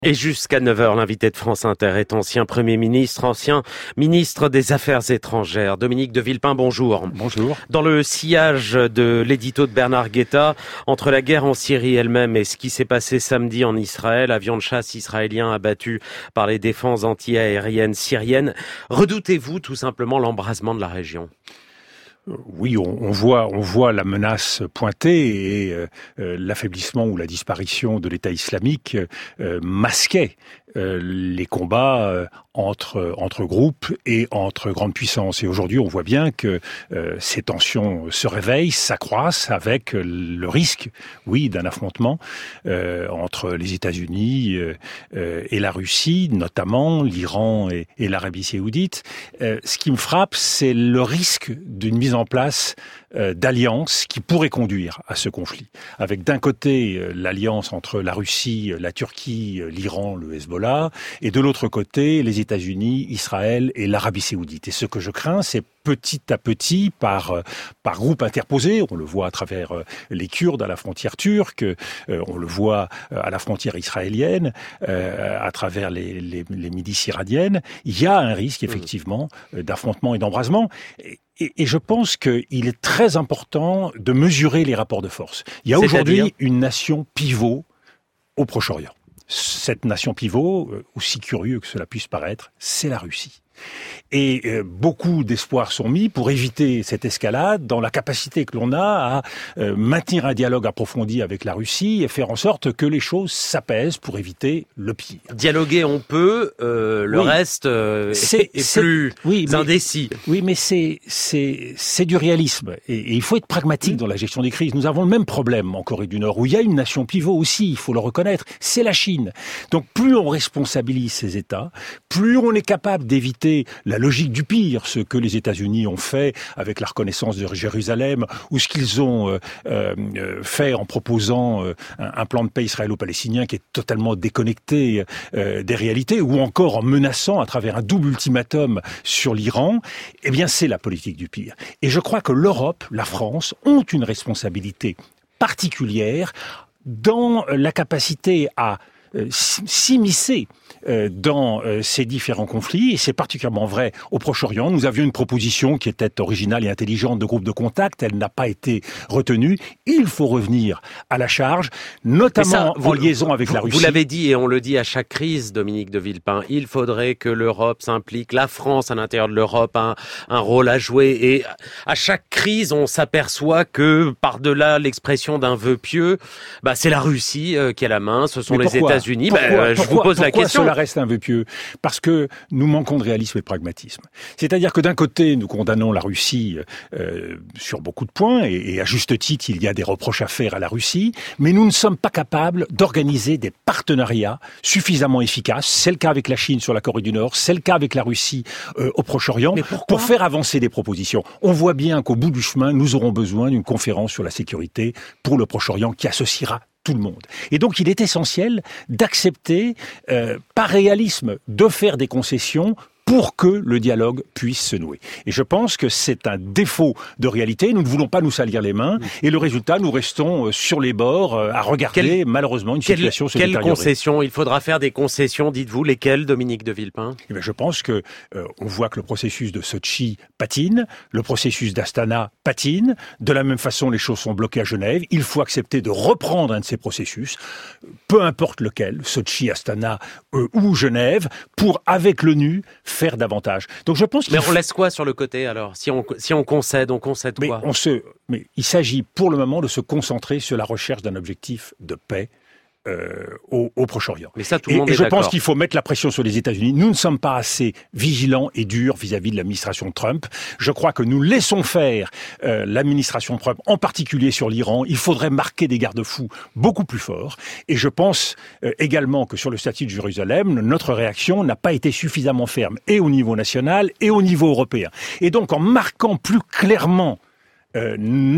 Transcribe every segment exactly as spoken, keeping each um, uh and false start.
Et jusqu'à neuf heures, l'invité de France Inter est ancien Premier ministre, ancien ministre des Affaires étrangères. Dominique de Villepin, bonjour. Bonjour. Dans le sillage de l'édito de Bernard Guetta, entre la guerre en Syrie elle-même et ce qui s'est passé samedi en Israël, avion de chasse israélien abattu par les défenses anti-aériennes syriennes, redoutez-vous tout simplement l'embrasement de la région ? Oui, on, on voit, on voit la menace pointer et euh, euh, l'affaiblissement ou la disparition de l'État islamique euh, masquait euh, les combats euh, entre entre groupes et entre grandes puissances. Et aujourd'hui, on voit bien que euh, ces tensions se réveillent, s'accroissent avec le risque, oui, d'un affrontement euh, entre les États-Unis euh, euh, et la Russie, notamment l'Iran et, et l'Arabie saoudite. Euh, ce qui me frappe, c'est le risque d'une mise en place euh, d'alliances qui pourraient conduire à ce conflit. Avec d'un côté euh, l'alliance entre la Russie, la Turquie, l'Iran, le Hezbollah, et de l'autre côté les États-Unis, Israël et l'Arabie saoudite. Et ce que je crains, c'est petit à petit, par par groupe interposé, on le voit à travers les Kurdes à la frontière turque, euh, on le voit à la frontière israélienne, euh, à travers les, les, les milices iraniennes, il y a un risque effectivement d'affrontement et d'embrasement. Et, Et, et je pense qu'il est très important de mesurer les rapports de force. Il y a aujourd'hui une nation pivot au Proche-Orient. Cette nation pivot, aussi curieux que cela puisse paraître, c'est la Russie. Et euh, beaucoup d'espoirs sont mis pour éviter cette escalade dans la capacité que l'on a à euh, maintenir un dialogue approfondi avec la Russie et faire en sorte que les choses s'apaisent pour éviter le pire. Dialoguer on peut, euh, le oui. reste euh, c'est, est, est plus oui, mais, indécis. Oui, mais c'est c'est c'est du réalisme et, et il faut être pragmatique mmh. dans la gestion des crises. Nous avons le même problème en Corée du Nord où il y a une nation pivot aussi, il faut le reconnaître, c'est la Chine. Donc plus on responsabilise ces États, plus on est capable d'éviter la logique du pire, ce que les États-Unis ont fait avec la reconnaissance de Jérusalem, ou ce qu'ils ont euh, euh, fait en proposant euh, un, un plan de paix israélo-palestinien qui est totalement déconnecté euh, des réalités, ou encore en menaçant à travers un double ultimatum sur l'Iran, eh bien c'est la politique du pire. Et je crois que l'Europe, la France, ont une responsabilité particulière dans la capacité à euh, s'immiscer Euh, dans euh, ces différents conflits, et c'est particulièrement vrai au Proche-Orient. Nous avions une proposition qui était originale et intelligente de groupe de contact, elle n'a pas été retenue. Il faut revenir à la charge, notamment ça, vous, en liaison avec vous, la Russie. Vous l'avez dit, et on le dit à chaque crise, Dominique de Villepin, il faudrait que l'Europe s'implique, la France à l'intérieur de l'Europe a un, un rôle à jouer, et à chaque crise, on s'aperçoit que par-delà l'expression d'un vœu pieux, bah, c'est la Russie euh, qui a la main, ce sont Mais les pourquoi États-Unis. pourquoi, bah, euh, pourquoi, je vous pose la question. Cela reste un vœu pieux, parce que nous manquons de réalisme et de pragmatisme. C'est-à-dire que d'un côté, nous condamnons la Russie euh, sur beaucoup de points, et, et à juste titre, il y a des reproches à faire à la Russie, mais nous ne sommes pas capables d'organiser des partenariats suffisamment efficaces. C'est le cas avec la Chine sur la Corée du Nord, c'est le cas avec la Russie euh, au Proche-Orient, pour faire avancer des propositions. On voit bien qu'au bout du chemin, nous aurons besoin d'une conférence sur la sécurité pour le Proche-Orient qui associera tout le monde. Et donc, il est essentiel d'accepter, euh, par réalisme, de faire des concessions pour que le dialogue puisse se nouer. Et je pense que c'est un défaut de réalité. Nous ne voulons pas nous salir les mains. Et le résultat, nous restons sur les bords à regarder, quelle, malheureusement, une situation se détériorer. Quelles concessions ? Il faudra faire des concessions, dites-vous. Lesquelles, Dominique de Villepin ? Eh bien, je pense que euh, on voit que le processus de Sotchi patine, le processus d'Astana patine. De la même façon, les choses sont bloquées à Genève. Il faut accepter de reprendre un de ces processus, peu importe lequel, Sotchi, Astana euh, ou Genève, pour, avec l'ONU, faire davantage. Donc je pense qu'il Mais on faut... laisse quoi sur le côté alors ? Si on si on concède, on concède mais quoi ? on se mais il s'agit pour le moment de se concentrer sur la recherche d'un objectif de paix euh, au, au Proche-Orient. Mais ça, tout le et, monde et est je d'accord. pense qu'il faut mettre la pression sur les États-Unis. Nous ne sommes pas assez vigilants et durs vis-à-vis de l'administration Trump. Je crois que nous laissons faire euh, l'administration Trump, en particulier sur l'Iran. Il faudrait marquer des garde-fous beaucoup plus forts. Et je pense euh, également que sur le statut de Jérusalem, notre réaction n'a pas été suffisamment ferme, et au niveau national et au niveau européen. Et donc, en marquant plus clairement Euh,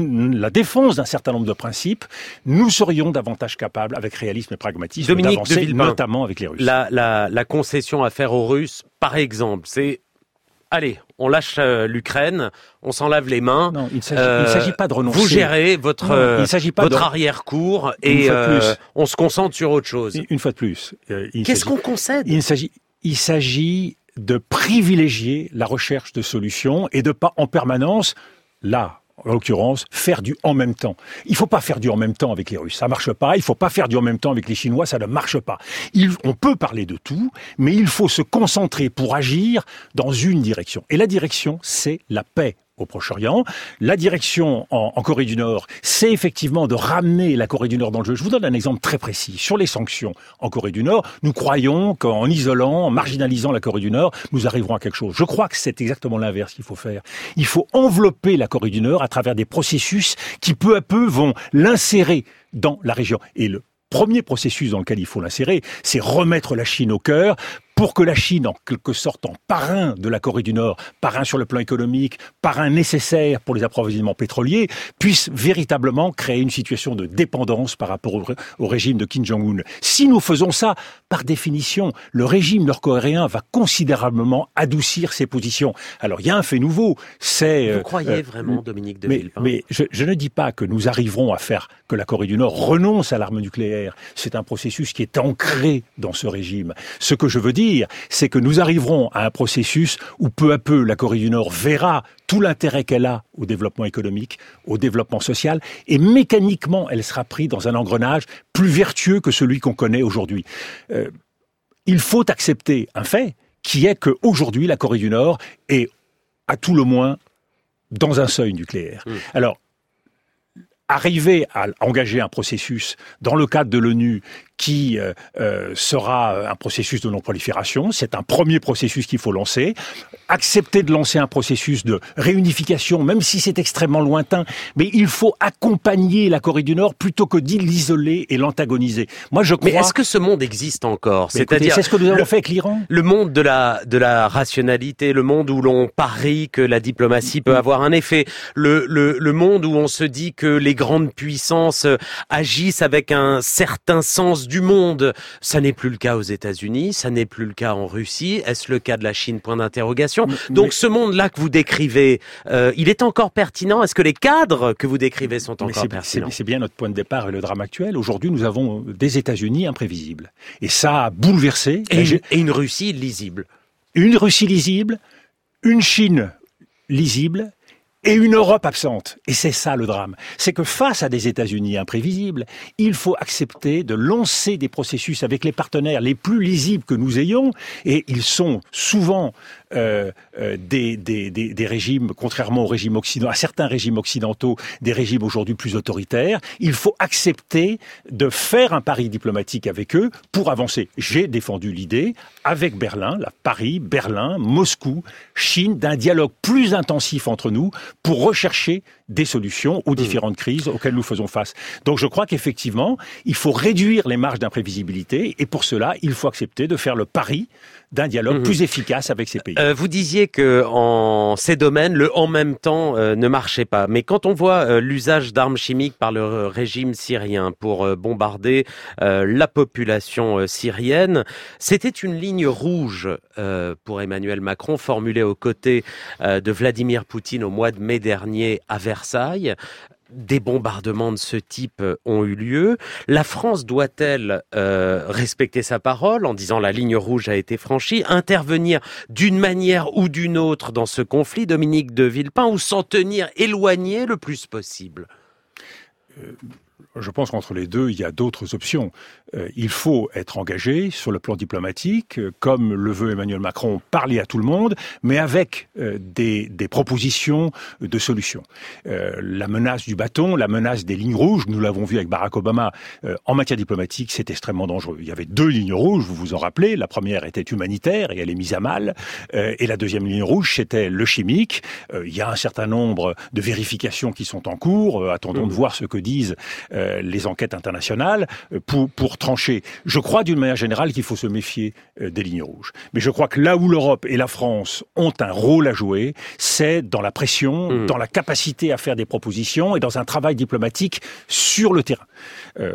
la défense d'un certain nombre de principes, nous serions davantage capables, avec réalisme et pragmatisme, Dominique d'avancer, de Villepin, notamment avec les Russes. La, la, la concession à faire aux Russes, par exemple, c'est allez, on lâche euh, l'Ukraine, on s'en lave les mains. Non, il ne s'agit, euh, il s'agit pas de renoncer. Vous gérez votre, non, il s'agit pas votre de... arrière-cour et euh, on se concentre sur autre chose. Une fois de plus. Euh, Qu'est-ce qu'on concède? Il s'agit, il s'agit de privilégier la recherche de solutions et de pas en permanence, là, en l'occurrence, faire du en même temps. Il faut pas faire du en même temps avec les Russes, ça marche pas. Il faut pas faire du en même temps avec les Chinois, ça ne marche pas. Il, on peut parler de tout, mais il faut se concentrer pour agir dans une direction. Et la direction, c'est la paix au Proche-Orient. La direction en, en Corée du Nord, c'est effectivement de ramener la Corée du Nord dans le jeu. Je vous donne un exemple très précis. Sur les sanctions en Corée du Nord, nous croyons qu'en isolant, en marginalisant la Corée du Nord, nous arriverons à quelque chose. Je crois que c'est exactement l'inverse qu'il faut faire. Il faut envelopper la Corée du Nord à travers des processus qui peu à peu vont l'insérer dans la région. Et le premier processus dans lequel il faut l'insérer, c'est remettre la Chine au cœur, pour que la Chine, en quelque sorte, en parrain de la Corée du Nord, parrain sur le plan économique, parrain nécessaire pour les approvisionnements pétroliers, puisse véritablement créer une situation de dépendance par rapport au, au régime de Kim Jong-un. Si nous faisons ça, par définition, le régime nord-coréen va considérablement adoucir ses positions. Alors, il y a un fait nouveau, c'est... Vous croyez euh, vraiment, Dominique de mais, Villepin? Mais je, je ne dis pas que nous arriverons à faire que la Corée du Nord renonce à l'arme nucléaire. C'est un processus qui est ancré dans ce régime. Ce que je veux dire, c'est que nous arriverons à un processus où peu à peu la Corée du Nord verra tout l'intérêt qu'elle a au développement économique, au développement social, et mécaniquement elle sera prise dans un engrenage plus vertueux que celui qu'on connaît aujourd'hui. Euh, il faut accepter un fait qui est qu'aujourd'hui la Corée du Nord est à tout le moins dans un seuil nucléaire. Mmh. Alors, arriver à engager un processus dans le cadre de l'ONU qui euh, euh, sera un processus de non-prolifération. C'est un premier processus qu'il faut lancer. Accepter de lancer un processus de réunification, même si c'est extrêmement lointain, mais il faut accompagner la Corée du Nord plutôt que d'y l'isoler et l'antagoniser. Moi, je crois... Mais est-ce que ce monde existe encore? C'est-à-dire, écoutez, c'est ce que nous avons le, fait avec l'Iran. Le monde de la de la rationalité, le monde où l'on parie que la diplomatie peut avoir un effet, le le le monde où on se dit que les grandes puissances agissent avec un certain sens du monde. Ça n'est plus le cas aux États-Unis, ça n'est plus le cas en Russie. Est-ce le cas de la Chine? Point d'interrogation. Mais, Donc mais... ce monde-là que vous décrivez, euh, il est encore pertinent? Est-ce que les cadres que vous décrivez sont encore c'est, pertinents? c'est, c'est bien notre point de départ et le drame actuel. Aujourd'hui, nous avons des États-Unis imprévisibles. Et ça a bouleversé... Et, une, et une Russie lisible. Une Russie lisible, une Chine lisible, et une Europe absente. Et c'est ça le drame. C'est que face à des États-Unis imprévisibles, il faut accepter de lancer des processus avec les partenaires les plus lisibles que nous ayons, et ils sont souvent euh, euh, des, des, des, des régimes, contrairement aux régimes occidentaux, à certains régimes occidentaux, des régimes aujourd'hui plus autoritaires. Il faut accepter de faire un pari diplomatique avec eux pour avancer. J'ai défendu l'idée, avec Berlin, là, Paris, Berlin, Moscou, Chine, d'un dialogue plus intensif entre nous, pour rechercher des solutions aux différentes crises auxquelles nous faisons face. Donc je crois qu'effectivement, il faut réduire les marges d'imprévisibilité et pour cela, il faut accepter de faire le pari d'un dialogue mmh. plus efficace avec ces pays. Euh, vous disiez que en ces domaines, le en même temps euh, ne marchait pas. Mais quand on voit euh, l'usage d'armes chimiques par le régime syrien pour euh, bombarder euh, la population euh, syrienne, c'était une ligne rouge euh, pour Emmanuel Macron, formulée aux côtés euh, de Vladimir Poutine au mois de mai dernier à Versailles. Des bombardements de ce type ont eu lieu. La France doit-elle euh, respecter sa parole en disant la ligne rouge a été franchie, intervenir d'une manière ou d'une autre dans ce conflit, Dominique de Villepin, ou s'en tenir éloigné le plus possible? euh... Je pense qu'entre les deux, il y a d'autres options. Euh, il faut être engagé sur le plan diplomatique, euh, comme le veut Emmanuel Macron, parler à tout le monde, mais avec euh, des, des propositions de solutions. Euh, la menace du bâton, la menace des lignes rouges, nous l'avons vu avec Barack Obama, euh, en matière diplomatique, c'est extrêmement dangereux. Il y avait deux lignes rouges, vous vous en rappelez. La première était humanitaire et elle est mise à mal. Euh, et la deuxième ligne rouge, c'était le chimique. Euh, il y a un certain nombre de vérifications qui sont en cours. Euh, attendons mmh. de voir ce que disent euh, euh, les enquêtes internationales euh, pour, pour trancher. Je crois d'une manière générale qu'il faut se méfier euh, des lignes rouges. Mais je crois que là où l'Europe et la France ont un rôle à jouer, c'est dans la pression, mmh. dans la capacité à faire des propositions et dans un travail diplomatique sur le terrain. Euh,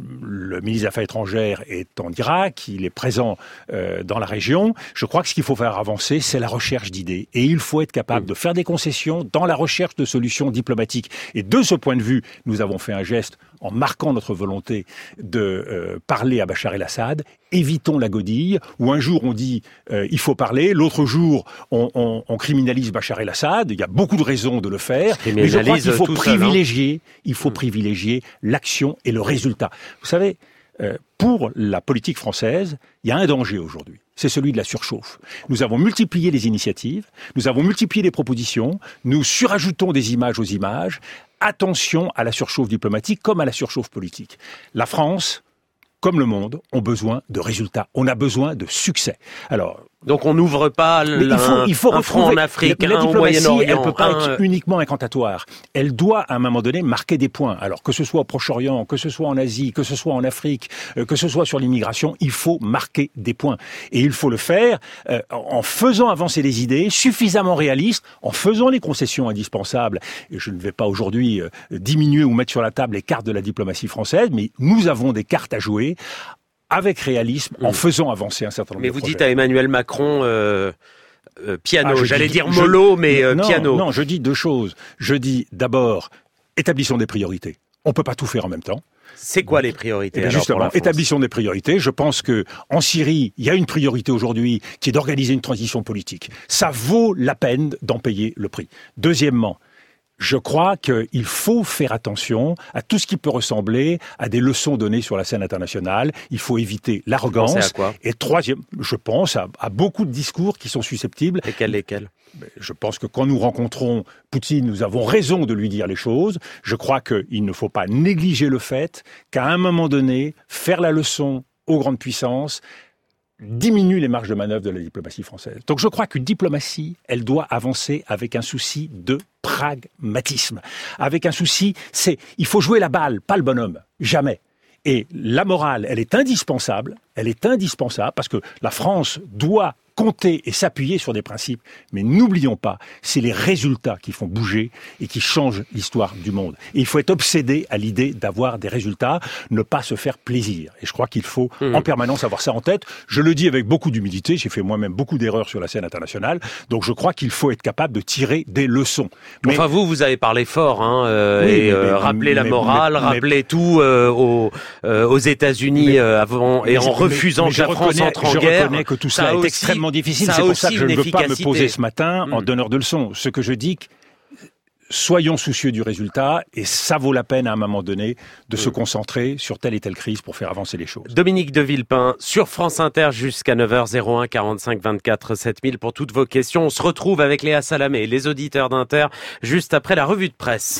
le ministre des Affaires étrangères est en Irak, il est présent euh, dans la région. Je crois que ce qu'il faut faire avancer, c'est la recherche d'idées. Et il faut être capable mmh. de faire des concessions dans la recherche de solutions diplomatiques. Et de ce point de vue, nous avons fait un geste en marquant notre volonté de euh, parler à Bachar el-Assad. Évitons la godille, où un jour on dit euh, il faut parler, l'autre jour on, on, on criminalise Bachar el-Assad. Il y a beaucoup de raisons de le faire, mais je crois qu'il faut privilégier, seul, hein. il faut mmh. privilégier l'action et le résultat. Vous savez, euh, pour la politique française, il y a un danger aujourd'hui. C'est celui de la surchauffe. Nous avons multiplié les initiatives, nous avons multiplié les propositions, nous surajoutons des images aux images. Attention à la surchauffe diplomatique comme à la surchauffe politique. La France, comme le monde, ont besoin de résultats. On a besoin de succès. Alors, donc on n'ouvre pas il faut, il faut un front en Afrique, la, la un au Moyen-Orient. Elle ne peut pas un... être uniquement incantatoire. Elle doit, à un moment donné, marquer des points. Alors que ce soit au Proche-Orient, que ce soit en Asie, que ce soit en Afrique, euh, que ce soit sur l'immigration, il faut marquer des points. Et il faut le faire euh, en faisant avancer les idées, suffisamment réalistes, en faisant les concessions indispensables. Et je ne vais pas aujourd'hui euh, diminuer ou mettre sur la table les cartes de la diplomatie française, mais nous avons des cartes à jouer avec réalisme, en faisant avancer un certain nombre mais de projets. projets. Mais vous dites à Emmanuel Macron, euh, euh, piano, ah, j'allais dis, dire je, mollo, mais euh, non, piano. Non, je dis deux choses. Je dis d'abord, établissons des priorités. On peut pas tout faire en même temps. C'est quoi les priorités? Eh bien, alors, justement, pour la France établissons des priorités. Je pense que en Syrie, il y a une priorité aujourd'hui qui est d'organiser une transition politique. Ça vaut la peine d'en payer le prix. Deuxièmement, je crois qu'il faut faire attention à tout ce qui peut ressembler à des leçons données sur la scène internationale. Il faut éviter l'arrogance. Vous pensez à quoi? Et troisième, je pense à, à beaucoup de discours qui sont susceptibles. Lesquels, lesquels? Je pense que quand nous rencontrons Poutine, nous avons raison de lui dire les choses. Je crois qu'il ne faut pas négliger le fait qu'à un moment donné, faire la leçon aux grandes puissances diminue les marges de manœuvre de la diplomatie française. Donc je crois qu'une diplomatie, elle doit avancer avec un souci de pragmatisme. Avec un souci, c'est, il faut jouer la balle, pas le bonhomme. Jamais. Et la morale, elle est indispensable. Elle est indispensable parce que la France doit compter et s'appuyer sur des principes. Mais n'oublions pas, c'est les résultats qui font bouger et qui changent l'histoire du monde. Et il faut être obsédé à l'idée d'avoir des résultats, ne pas se faire plaisir. Et je crois qu'il faut mmh. en permanence avoir ça en tête. Je le dis avec beaucoup d'humilité, j'ai fait moi-même beaucoup d'erreurs sur la scène internationale, donc je crois qu'il faut être capable de tirer des leçons. Mais... Enfin vous, vous avez parlé fort, hein, euh, oui, et mais, euh, rappeler la mais, morale, mais, rappeler mais, tout euh, aux, euh, aux États-Unis euh, avant et en refusant mais, mais que la France entre en je guerre. Je reconnais que tout cela est aussi, extrêmement difficile, c'est pour ça que je ne veux pas me poser ce matin mmh. en donneur de leçons. Ce que je dis, soyons soucieux du résultat et ça vaut la peine à un moment donné de mmh. se concentrer sur telle et telle crise pour faire avancer les choses. Dominique de Villepin sur France Inter jusqu'à neuf heures zéro un quarante-cinq vingt-quatre sept mille pour toutes vos questions. On se retrouve avec Léa Salamé et les auditeurs d'Inter juste après la revue de presse.